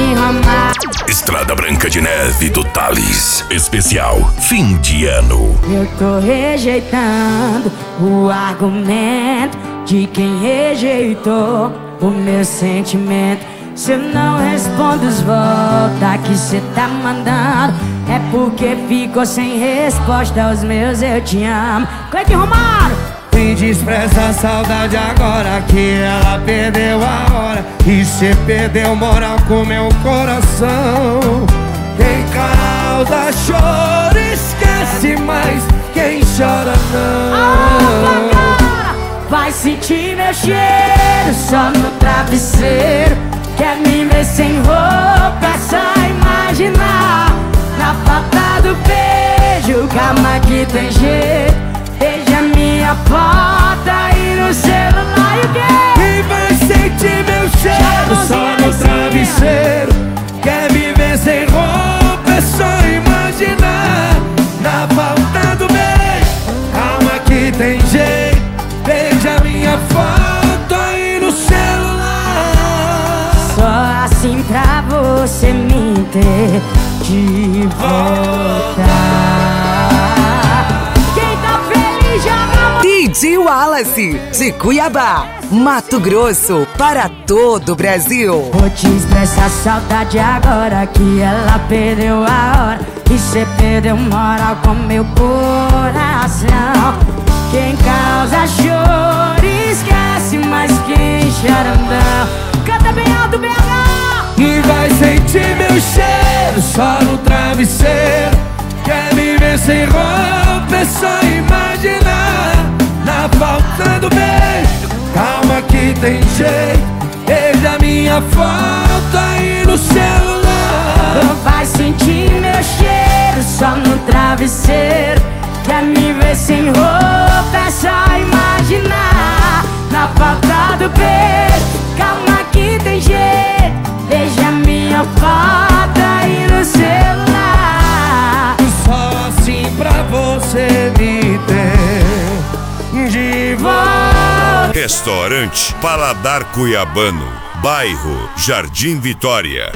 enrolar. Estrada Branca de Neve do Thalles. Especial fim de ano. Eu tô rejeitando o argumento de quem rejeitou o meu sentimento. Se eu não respondo os volta que cê tá mandando, é porque ficou sem resposta aos meus eu te amo. Cleiton Romário! Me despreza a saudade agora que ela perdeu a hora e cê perdeu moral com meu coração. Quem causa choro esquece, mas quem chora não. Vai sentir meu cheiro só no travesseiro. Quer me ver sem roupa, é só imaginar. Na falta do beijo, calma que tem jeito. Veja minha foto aí no celular e o quê? E vai sentir meu cheiro só no travesseiro. Quer me ver sem roupa, é só imaginar. Na falta do beijo, calma que tem jeito. Veja minha foto aí no celular. Só assim pra você me ter de volta. Quem tá feliz joga. DJ Wallace, de Cuiabá, Mato Grosso, para todo o Brasil. Vou te expressar saudade agora que ela perdeu a hora e cê perdeu moral com meu coração. Quem causa choro esquece, mas quem chora não. Canta bem alto, BH! E vai sentir meu cheiro só no travesseiro. Quer me ver sem roupa, é só imaginar. Na falta do beijo, calma que tem jeito. Veja minha foto aí no celular. Vai sentir meu cheiro só no travesseiro. Quer me ver sem roupa, é só imaginar. Na falta do beijo, calma que tem jeito. Veja minha foto aí no celular. Só assim pra você me ter de volta. Restaurante Paladar Cuiabano, bairro Jardim Vitória.